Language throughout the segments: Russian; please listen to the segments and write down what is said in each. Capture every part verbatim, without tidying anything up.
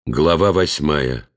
Глава восьмая.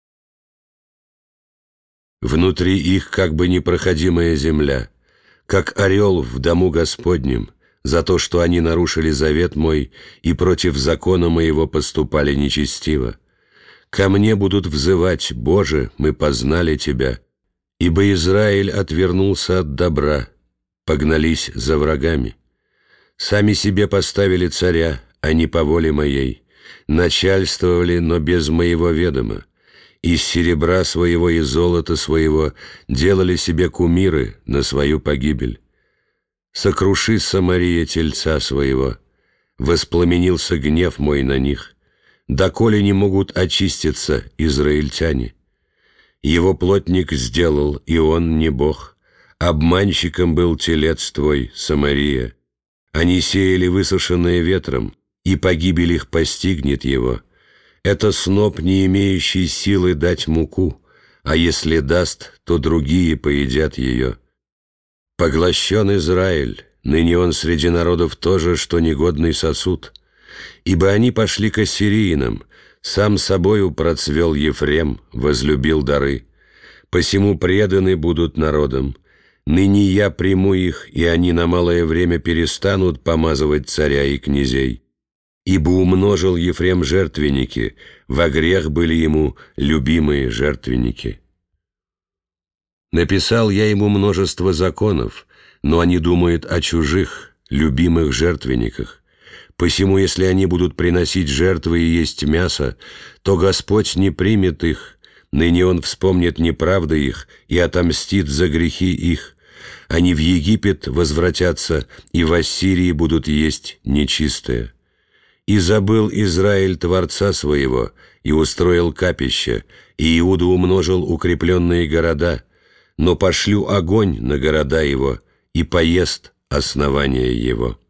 Внутри их как бы непроходимая земля, как орел в дому Господнем, за то, что они нарушили завет мой и против закона моего поступали нечестиво. Ко мне будут взывать: Боже, мы познали Тебя. Ибо Израиль отвернулся от добра, погнались за врагами. Сами себе поставили царя, а не по воле моей, начальствовали, но без моего ведома. Из серебра своего и золота своего делали себе кумиры на свою погибель. Сокруши, Самария, тельца своего, воспламенился гнев мой на них, доколе не могут очиститься израильтяне. Его плотник сделал, и он не Бог, обманщиком был телец твой, Самария. Они сеяли высушенное ветром, и погибель их постигнет его. Это сноп, не имеющий силы дать муку, а если даст, то другие поедят ее. Поглощен Израиль, ныне он среди народов тоже, что негодный сосуд. Ибо они пошли к ассириянам, сам собою процвел Ефрем, возлюбил дары. Посему преданы будут народом. Ныне я приму их, и они на малое время перестанут помазывать царя и князей. Ибо умножил Ефрем жертвенники, во грех были ему любимые жертвенники. Написал я ему множество законов, но они думают о чужих, любимых жертвенниках. Посему, если они будут приносить жертвы и есть мясо, то Господь не примет их, ныне Он вспомнит неправды их и отомстит за грехи их. Они в Египет возвратятся, и в Ассирии будут есть нечистое. И забыл Израиль Творца своего, и устроил капище, и Иуда умножил укрепленные города, но пошлю огонь на города его, и поест основания его».